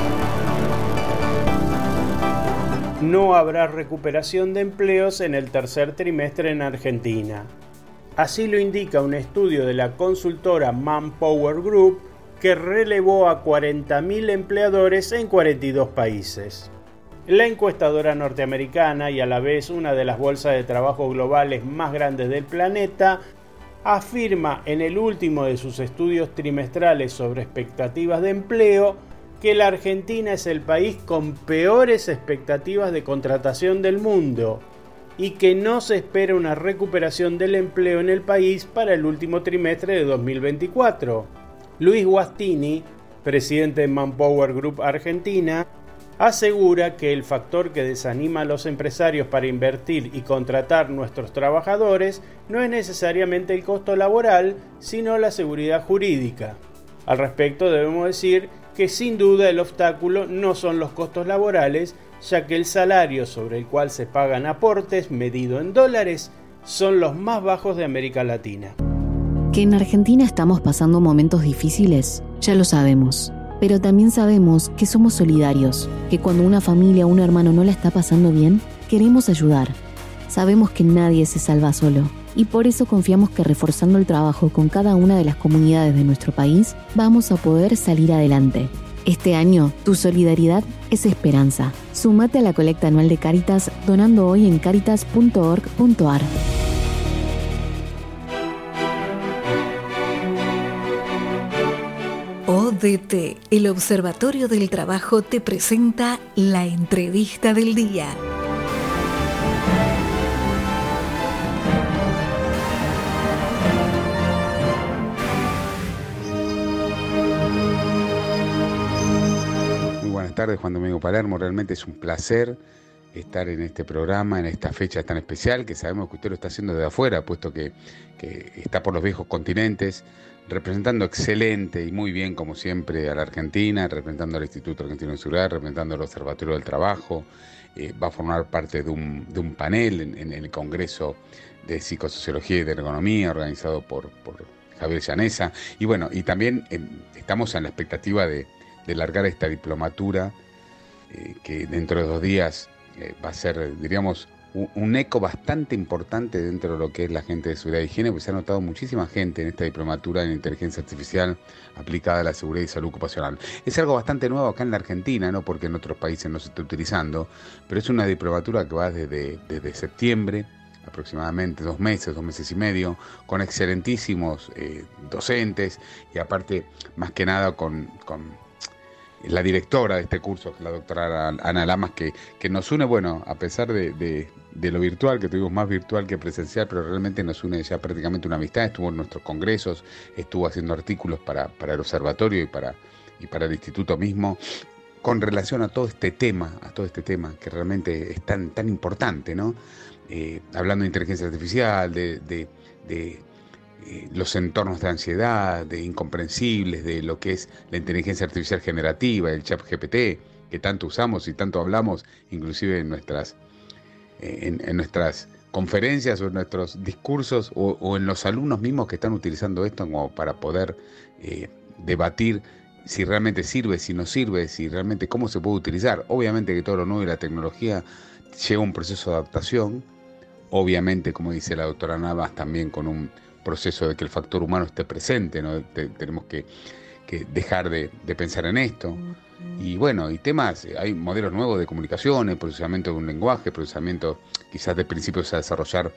No habrá recuperación de empleos en el tercer trimestre en Argentina. Así lo indica un estudio de la consultora Manpower Group que relevó a 40.000 empleadores en 42 países. La encuestadora norteamericana y a la vez una de las bolsas de trabajo globales más grandes del planeta afirma en el último de sus estudios trimestrales sobre expectativas de empleo que la Argentina es el país con peores expectativas de contratación del mundo y que no se espera una recuperación del empleo en el país para el último trimestre de 2024. Luis Guastini, presidente de Manpower Group Argentina, asegura que el factor que desanima a los empresarios para invertir y contratar nuestros trabajadores no es necesariamente el costo laboral, sino la seguridad jurídica. Al respecto debemos decir que sin duda el obstáculo no son los costos laborales, ya que el salario sobre el cual se pagan aportes, medido en dólares, son los más bajos de América Latina. Que en Argentina estamos pasando momentos difíciles, ya lo sabemos. Pero también sabemos que somos solidarios, que cuando una familia o un hermano no la está pasando bien, queremos ayudar. Sabemos que nadie se salva solo. Y por eso confiamos que reforzando el trabajo con cada una de las comunidades de nuestro país, vamos a poder salir adelante. Este año, tu solidaridad es esperanza. Súmate a la colecta anual de Cáritas donando hoy en caritas.org.ar. ODT, el Observatorio del Trabajo, te presenta la entrevista del día. Muy buenas tardes, Juan Domingo Palermo. Realmente es un placer estar en este programa, en esta fecha tan especial, que sabemos que usted lo está haciendo desde afuera, puesto que está por los viejos continentes, representando excelente y muy bien, como siempre, a la Argentina, representando al Instituto Argentino de Seguridad, representando al Observatorio del Trabajo. Va a formar parte de un panel en el Congreso de Psicosociología y de Ergonomía, organizado por Javier Llaneza. Y bueno, y también estamos en la expectativa de largar esta diplomatura, que dentro de 2 días va a ser, diríamos, un eco bastante importante dentro de lo que es la gente de seguridad y higiene, porque se ha notado muchísima gente en esta diplomatura en inteligencia artificial aplicada a la seguridad y salud ocupacional. Es algo bastante nuevo acá en la Argentina, no porque en otros países no se esté utilizando, pero es una diplomatura que va desde septiembre, aproximadamente 2 meses y medio, con excelentísimos docentes, y aparte, más que nada, con la directora de este curso, que es la doctora Ana Lamas, que nos une, bueno, a pesar de lo virtual, que tuvimos más virtual que presencial, pero realmente nos une ya prácticamente una amistad. Estuvo en nuestros congresos, estuvo haciendo artículos para el observatorio y para el instituto mismo, con relación a todo este tema que realmente es tan importante, ¿no? Hablando de inteligencia artificial, de los entornos de ansiedad, de incomprensibles, de lo que es la inteligencia artificial generativa, el ChatGPT, que tanto usamos y tanto hablamos, inclusive en nuestras conferencias o en nuestros discursos, o en los alumnos mismos que están utilizando esto como para poder debatir si realmente sirve, si no sirve, si realmente cómo se puede utilizar. Obviamente que todo lo nuevo y la tecnología lleva un proceso de adaptación, obviamente, como dice la doctora Navas, también con un proceso de que el factor humano esté presente, ¿no? Tenemos que dejar de pensar en esto. Y bueno, y temas, hay modelos nuevos de comunicación, el procesamiento de un lenguaje, procesamiento quizás de principios a desarrollar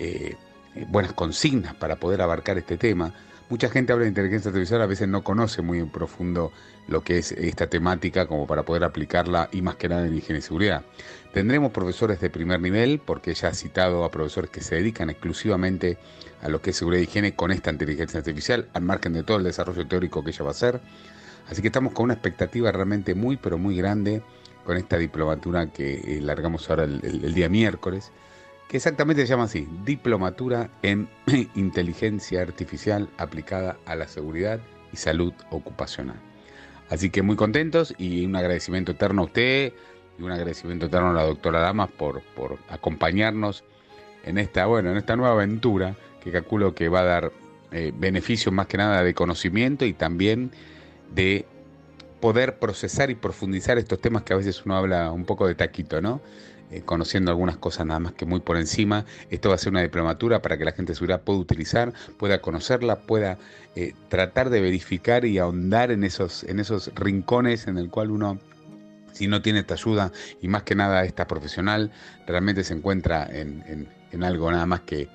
buenas consignas para poder abarcar este tema. Mucha gente habla de inteligencia artificial, a veces no conoce muy en profundo lo que es esta temática como para poder aplicarla, y más que nada en higiene y seguridad. Tendremos profesores de primer nivel, porque ella ha citado a profesores que se dedican exclusivamente a lo que es seguridad y higiene con esta inteligencia artificial, al margen de todo el desarrollo teórico que ella va a hacer. Así que estamos con una expectativa realmente muy, pero muy grande con esta diplomatura que largamos ahora el día miércoles, que exactamente se llama así: Diplomatura en Inteligencia Artificial aplicada a la seguridad y salud ocupacional. Así que muy contentos, y un agradecimiento eterno a usted y un agradecimiento eterno a la doctora Damas por acompañarnos en esta nueva aventura, que calculo que va a dar beneficios más que nada de conocimiento y también de poder procesar y profundizar estos temas que a veces uno habla un poco de taquito, ¿no? Conociendo algunas cosas nada más que muy por encima. Esto va a ser una diplomatura para que la gente de seguridad pueda utilizar, pueda conocerla, pueda tratar de verificar y ahondar en esos rincones en el cual uno, si no tiene esta ayuda, y más que nada esta profesional, realmente se encuentra en algo nada más que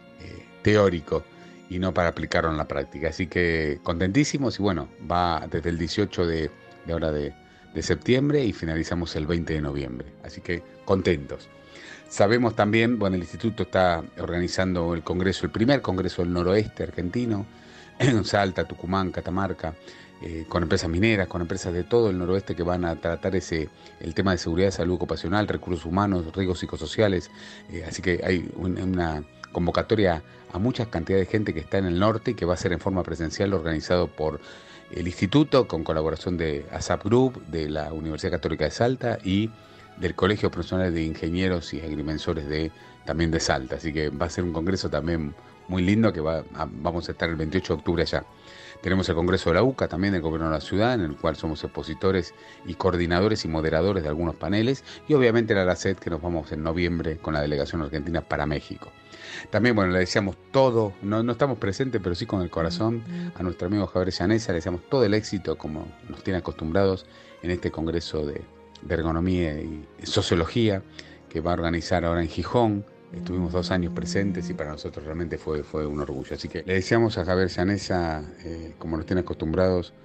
teórico y no para aplicarlo en la práctica. Así que contentísimos, y bueno, va desde el 18 de septiembre y finalizamos el 20 de noviembre. Así que contentos. Sabemos también, bueno, el instituto está organizando el primer congreso del noroeste argentino, en Salta, Tucumán, Catamarca, con empresas mineras, con empresas de todo el noroeste que van a tratar el tema de seguridad, salud ocupacional, recursos humanos, riesgos psicosociales. Así que hay una convocatoria a mucha cantidad de gente que está en el norte y que va a ser en forma presencial, organizado por el instituto con colaboración de ASAP Group, de la Universidad Católica de Salta y del Colegio Profesional de Ingenieros y Agrimensores también de Salta. Así que va a ser un congreso también muy lindo, que vamos a estar el 28 de octubre allá. Tenemos el Congreso de la UCA, también del Gobierno de la Ciudad, en el cual somos expositores y coordinadores y moderadores de algunos paneles, y obviamente la ARACET, que nos vamos en noviembre con la delegación argentina para México. También, bueno, le deseamos todo, no estamos presentes, pero sí con el corazón, a nuestro amigo Javier Llaneza, le deseamos todo el éxito, como nos tiene acostumbrados, en este Congreso de Ergonomía y Sociología, que va a organizar ahora en Gijón. Estuvimos 2 años presentes y para nosotros realmente fue un orgullo. Así que le deseamos a Javier Llaneza, como nos tienen acostumbrados,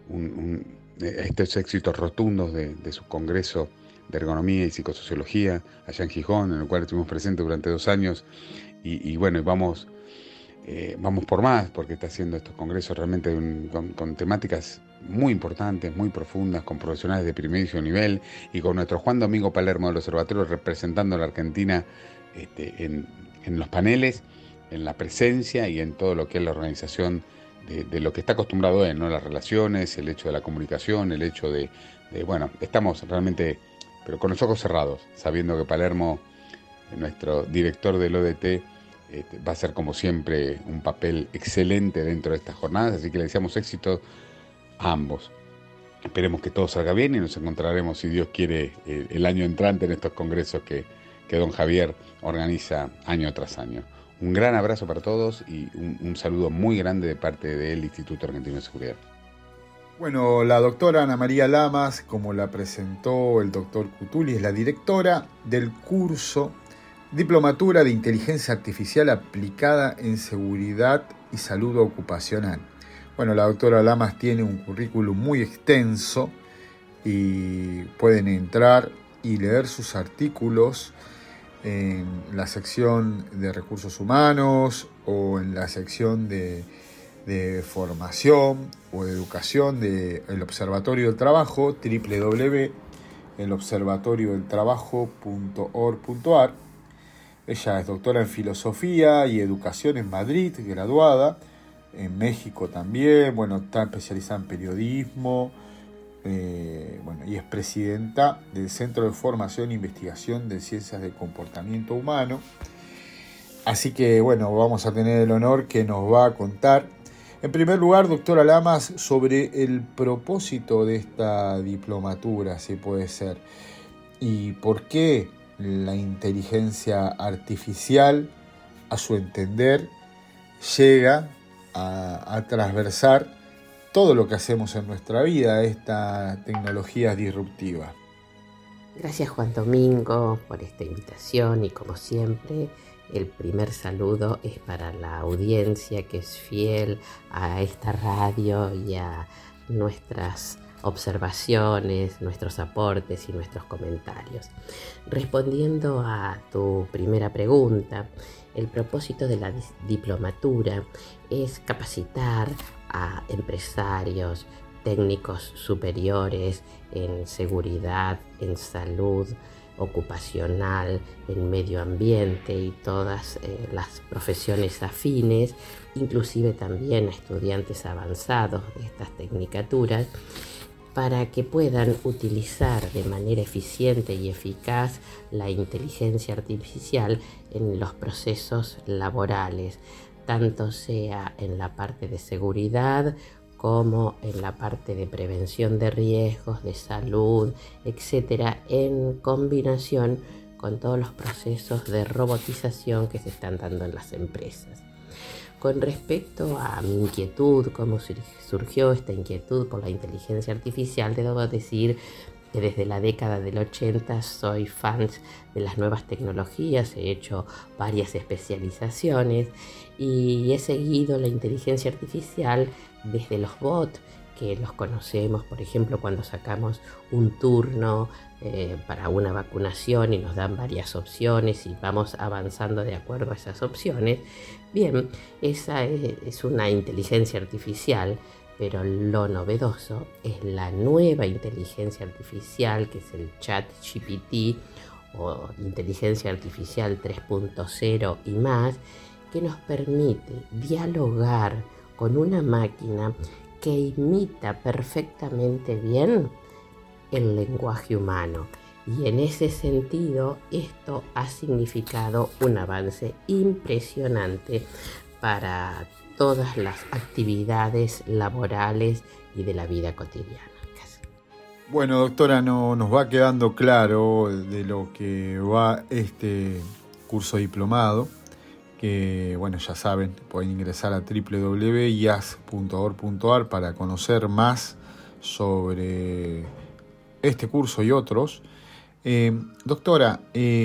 estos éxitos rotundos de su congreso de ergonomía y psicosociología allá en Gijón, en el cual estuvimos presentes durante 2 años, y vamos por más, porque está haciendo estos congresos realmente con temáticas muy importantes, muy profundas, con profesionales de primerísimo nivel, y con nuestro Juan Domingo Palermo del Observatorio representando a la Argentina en los paneles, en la presencia y en todo lo que es la organización de lo que está acostumbrado él, ¿no? Las relaciones, el hecho de la comunicación, el hecho de estamos realmente, pero con los ojos cerrados, sabiendo que Palermo, nuestro director del ODT, va a ser como siempre un papel excelente dentro de estas jornadas, así que le deseamos éxito a ambos. Esperemos que todo salga bien y nos encontraremos, si Dios quiere, el año entrante en estos congresos que don Javier organiza año tras año. Un gran abrazo para todos y un saludo muy grande de parte del Instituto Argentino de Seguridad. Bueno, la doctora Ana María Lamas, como la presentó el doctor Cutuli, es la directora del curso Diplomatura de Inteligencia Artificial aplicada en Seguridad y Salud Ocupacional. Bueno, la doctora Lamas tiene un currículum muy extenso y pueden entrar y leer sus artículos en la sección de recursos humanos o en la sección de formación o de educación del Observatorio del Trabajo, www.elobservatoriodeltrabajo.org.ar. Ella es doctora en Filosofía y Educación en Madrid, graduada, en México también, está especializada en periodismo, y es presidenta del Centro de Formación e Investigación de Ciencias del Comportamiento Humano. Así que, vamos a tener el honor que nos va a contar, en primer lugar, doctora Lamas, sobre el propósito de esta diplomatura, si puede ser, y por qué la inteligencia artificial, a su entender, llega a transversar todo lo que hacemos en nuestra vida, esta tecnología disruptiva. Gracias, Juan Domingo, por esta invitación, y como siempre, el primer saludo es para la audiencia que es fiel a esta radio y a nuestras observaciones, nuestros aportes y nuestros comentarios. Respondiendo a tu primera pregunta, el propósito de la diplomatura es capacitar a empresarios, técnicos superiores en seguridad, en salud ocupacional, en medio ambiente y todas las profesiones afines, inclusive también a estudiantes avanzados de estas tecnicaturas, para que puedan utilizar de manera eficiente y eficaz la inteligencia artificial en los procesos laborales, tanto sea en la parte de seguridad como en la parte de prevención de riesgos, de salud, etcétera, en combinación con todos los procesos de robotización que se están dando en las empresas. Con respecto a mi inquietud, cómo surgió esta inquietud por la inteligencia artificial, debo decir que desde la década del 80 soy fan de las nuevas tecnologías, he hecho varias especializaciones y he seguido la inteligencia artificial desde los bots, que los conocemos, por ejemplo, cuando sacamos un turno para una vacunación y nos dan varias opciones y vamos avanzando de acuerdo a esas opciones. Bien, esa es una inteligencia artificial, pero lo novedoso es la nueva inteligencia artificial, que es el ChatGPT o inteligencia artificial 3.0 y más, que nos permite dialogar con una máquina que imita perfectamente bien el lenguaje humano. Y en ese sentido, esto ha significado un avance impresionante para todas las actividades laborales y de la vida cotidiana. Bueno, doctora, nos va quedando claro de lo que va este curso diplomado, que ya saben, pueden ingresar a www.ias.org.ar para conocer más sobre este curso y otros. Doctora,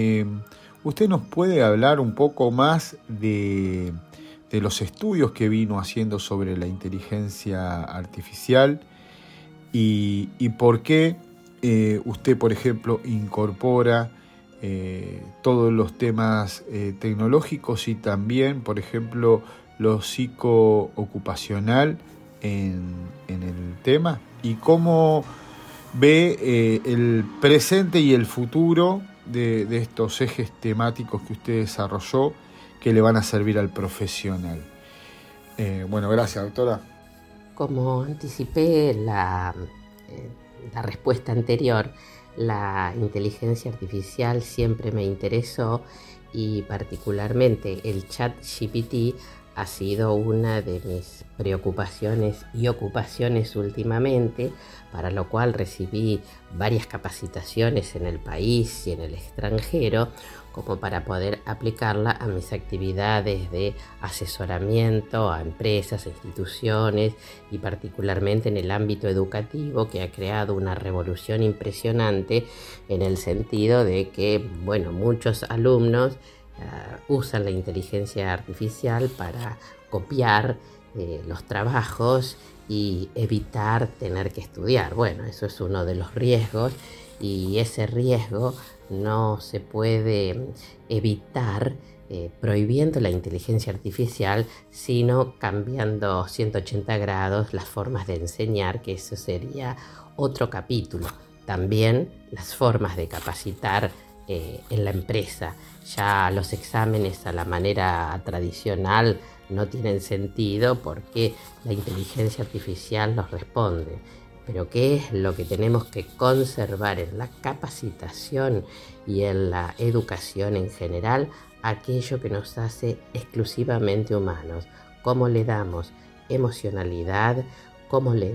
¿usted nos puede hablar un poco más de los estudios que vino haciendo sobre la inteligencia artificial y por qué usted, por ejemplo, incorpora todos los temas tecnológicos y también, por ejemplo, lo psicoocupacional en el tema, y cómo ve el presente y el futuro de estos ejes temáticos que usted desarrolló que le van a servir al profesional. Bueno, gracias, doctora. Como anticipé la respuesta anterior, la inteligencia artificial siempre me interesó y particularmente el ChatGPT ha sido una de mis preocupaciones y ocupaciones últimamente, para lo cual recibí varias capacitaciones en el país y en el extranjero, como para poder aplicarla a mis actividades de asesoramiento a empresas, instituciones y particularmente en el ámbito educativo, que ha creado una revolución impresionante en el sentido de que, muchos alumnos usan la inteligencia artificial para copiar los trabajos y evitar tener que estudiar. Eso es uno de los riesgos, y ese riesgo no se puede evitar prohibiendo la inteligencia artificial, sino cambiando 180 grados las formas de enseñar, que eso sería otro capítulo. También las formas de capacitar en la empresa. Ya los exámenes a la manera tradicional no tienen sentido porque la inteligencia artificial los responde. Pero ¿qué es lo que tenemos que conservar en la capacitación y en la educación en general? Aquello que nos hace exclusivamente humanos. ¿Cómo le damos emocionalidad? ¿Cómo le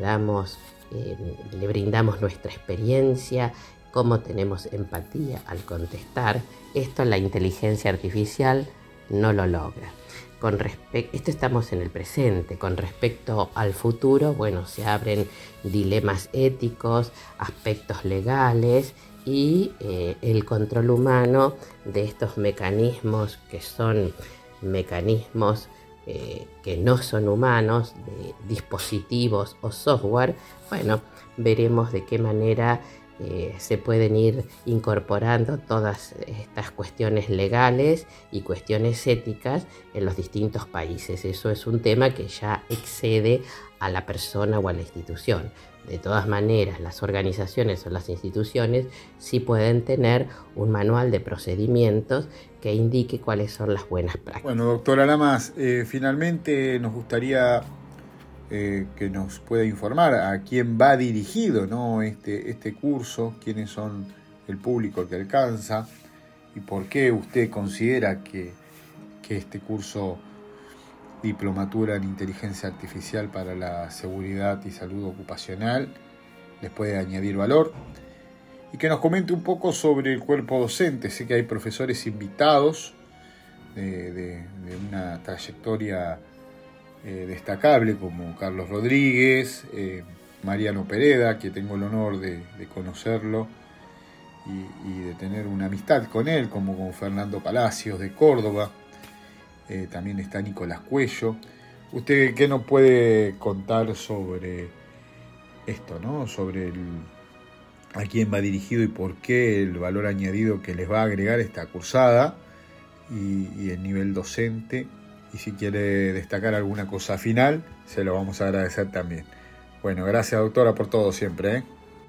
brindamos nuestra experiencia? ¿Cómo tenemos empatía al contestar? Esto la inteligencia artificial no lo logra. Esto estamos en el presente. Con respecto al futuro, se abren dilemas éticos, aspectos legales y el control humano de estos mecanismos que son mecanismos que no son humanos, de dispositivos o software. Veremos de qué manera se pueden ir incorporando todas estas cuestiones legales y cuestiones éticas en los distintos países. Eso es un tema que ya excede a la persona o a la institución. De todas maneras, las organizaciones o las instituciones sí pueden tener un manual de procedimientos que indique cuáles son las buenas prácticas. Bueno, doctora Lamas, finalmente nos gustaría que nos pueda informar a quién va dirigido, ¿no? este curso, quiénes son el público que alcanza y por qué usted considera que este curso Diplomatura en Inteligencia Artificial para la Seguridad y Salud Ocupacional les puede añadir valor, y que nos comente un poco sobre el cuerpo docente. Sé que hay profesores invitados de una trayectoria destacable, como Carlos Rodríguez, Mariano Pereda, que tengo el honor de conocerlo y de tener una amistad con él, como con Fernando Palacios de Córdoba. También está Nicolás Cuello. ¿Usted qué nos puede contar sobre esto, ¿no? Sobre a quién va dirigido y por qué, el valor añadido que les va a agregar esta cursada y el nivel docente? Y si quiere destacar alguna cosa final, se lo vamos a agradecer también. Bueno, gracias, doctora, por todo siempre.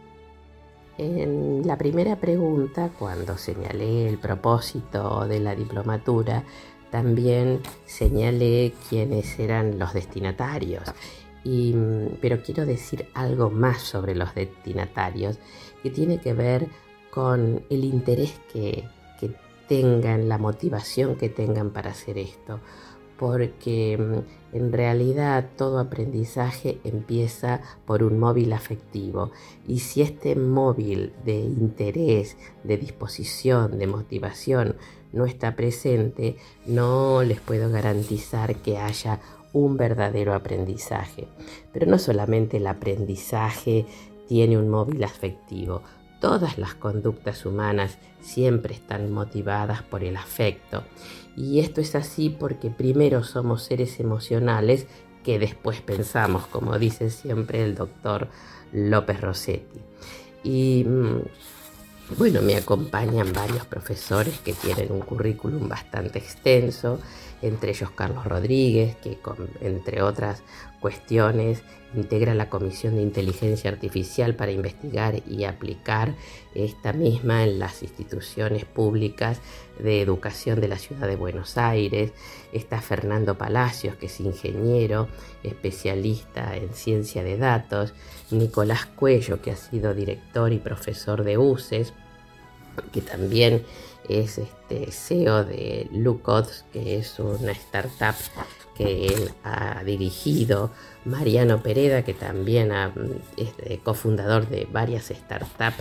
En la primera pregunta, cuando señalé el propósito de la diplomatura, también señalé quiénes eran los destinatarios. Pero quiero decir algo más sobre los destinatarios, que tiene que ver con el interés que tengan, la motivación que tengan para hacer esto. Porque en realidad todo aprendizaje empieza por un móvil afectivo, y si este móvil de interés, de disposición, de motivación no está presente, no les puedo garantizar que haya un verdadero aprendizaje. Pero no solamente el aprendizaje tiene un móvil afectivo. Todas las conductas humanas siempre están motivadas por el afecto. Y esto es así porque primero somos seres emocionales que después pensamos, como dice siempre el doctor López Rossetti. Y bueno, me acompañan varios profesores que tienen un currículum bastante extenso, entre ellos Carlos Rodríguez, que entre otras cuestiones integra la Comisión de Inteligencia Artificial para investigar y aplicar esta misma en las instituciones públicas de educación de la ciudad de Buenos Aires. Está Fernando Palacios, que es ingeniero, especialista en ciencia de datos. Nicolás Cuello, que ha sido director y profesor de UCES, que también es CEO de Lucods, que es una startup que él ha dirigido. Mariano Pereda, que también es cofundador de varias startups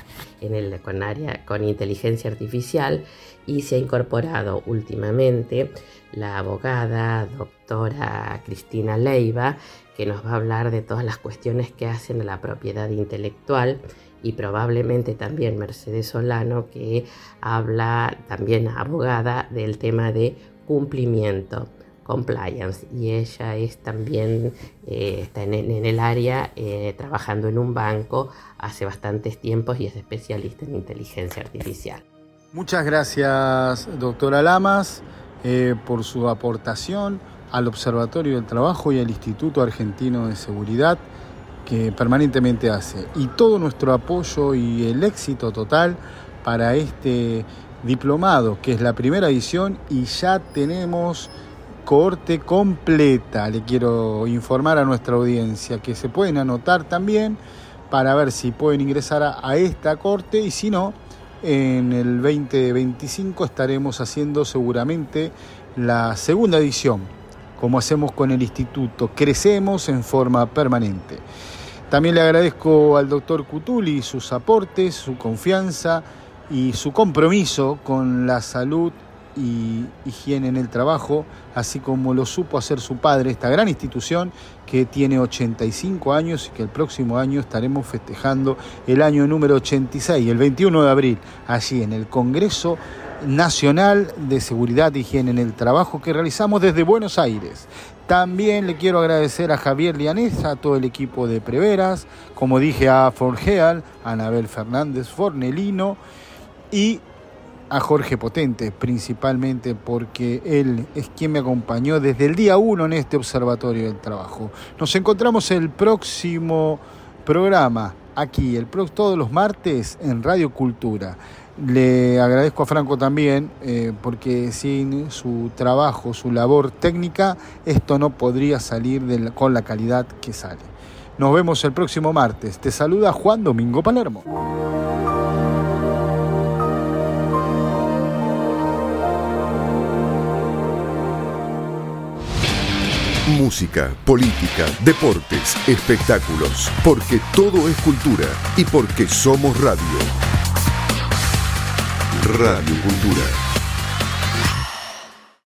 con inteligencia artificial, y se ha incorporado últimamente la abogada doctora Cristina Leiva, que nos va a hablar de todas las cuestiones que hacen a la propiedad intelectual, y probablemente también Mercedes Solano, que habla también abogada del tema de cumplimiento, compliance, y ella es también está en el área trabajando en un banco hace bastantes tiempos y es especialista en inteligencia artificial. Muchas gracias, doctora Lamas, por su aportación al Observatorio del Trabajo y al Instituto Argentino de Seguridad, que permanentemente hace, y todo nuestro apoyo y el éxito total para este diplomado, que es la primera edición, y ya tenemos cohorte completa. Le quiero informar a nuestra audiencia que se pueden anotar también para ver si pueden ingresar a esta cohorte, y si no, en el 2025 estaremos haciendo seguramente la segunda edición, como hacemos con el instituto. Crecemos en forma permanente. También le agradezco al doctor Cutuli sus aportes, su confianza y su compromiso con la salud y higiene en el trabajo, así como lo supo hacer su padre, esta gran institución que tiene 85 años y que el próximo año estaremos festejando el año número 86, el 21 de abril, allí en el Congreso Nacional de Seguridad e Higiene en el Trabajo que realizamos desde Buenos Aires. También le quiero agradecer a Javier Lianesa, a todo el equipo de Preveras, como dije, a Forgeal, a Anabel Fernández Fornelino y a Jorge Potente, principalmente porque él es quien me acompañó desde el día 1 en este Observatorio del Trabajo. Nos encontramos el próximo programa, aquí, todos los martes en Radio Cultura. Le agradezco a Franco también, porque sin su trabajo, su labor técnica, esto no podría salir con la calidad que sale. Nos vemos el próximo martes. Te saluda Juan Domingo Palermo. Música, política, deportes, espectáculos, porque todo es cultura y porque somos radio. Radio Cultura.